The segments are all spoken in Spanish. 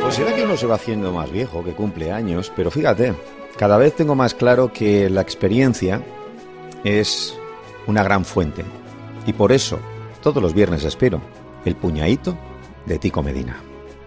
Pues será que uno se va haciendo más viejo, que cumple años, pero fíjate, cada vez tengo más claro que la experiencia es una gran fuente. Y por eso, todos los viernes espero el puñadito de Tico Medina.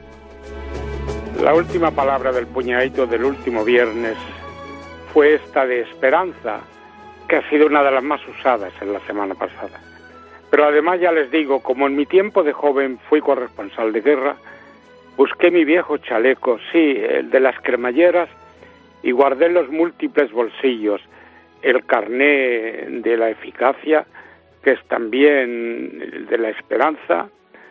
La última palabra del puñadito del último viernes fue esta de esperanza, que ha sido una de las más usadas en la semana pasada. Pero además ya les digo, como en mi tiempo de joven fui corresponsal de guerra, busqué mi viejo chaleco, sí, el de las cremalleras, y guardé en los múltiples bolsillos el carné de la eficacia, que es también el de la esperanza,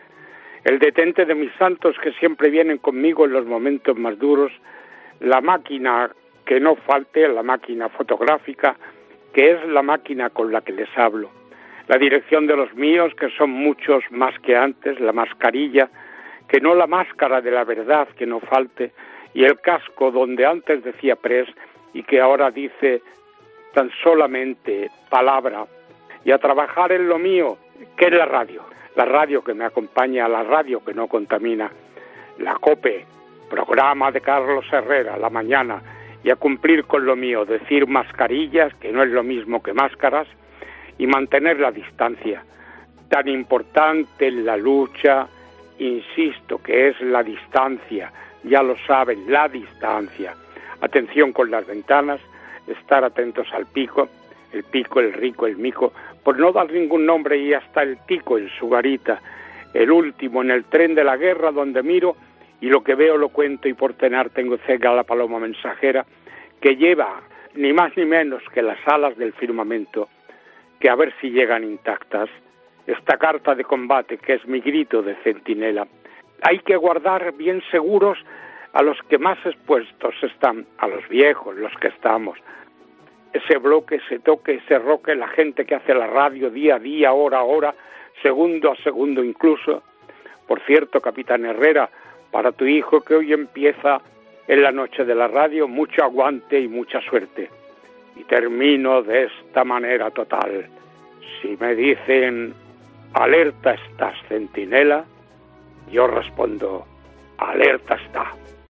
el detente de mis santos que siempre vienen conmigo en los momentos más duros, la máquina que no falte, la máquina fotográfica, que es la máquina con la que les hablo, la dirección de los míos, que son muchos más que antes, la mascarilla, que no la máscara de la verdad, que no falte, y el casco donde antes decía pres y que ahora dice tan solamente palabra, y a trabajar en lo mío, que es la radio que me acompaña, la radio que no contamina, la COPE, programa de Carlos Herrera, la mañana, y a cumplir con lo mío, decir mascarillas, que no es lo mismo que máscaras, y mantener la distancia, tan importante en la lucha, insisto, que es la distancia, ya lo saben, la distancia. Atención con las ventanas, estar atentos al pico, el rico, el mico, por no dar ningún nombre, y hasta el tico en su garita, el último en el tren de la guerra donde miro y lo que veo lo cuento, y por tener tengo cerca la paloma mensajera que lleva ni más ni menos que las alas del firmamento, que a ver si llegan intactas, esta carta de combate que es mi grito de centinela. Hay que guardar bien seguros a los que más expuestos están, a los viejos, los que estamos. Ese bloque, ese toque, ese roque, la gente que hace la radio día a día, hora a hora, segundo a segundo incluso. Por cierto, capitán Herrera, para tu hijo que hoy empieza en la noche de la radio, mucho aguante y mucha suerte. Y termino de esta manera total. Si me dicen, alerta estás, centinela, yo respondo, alerta está.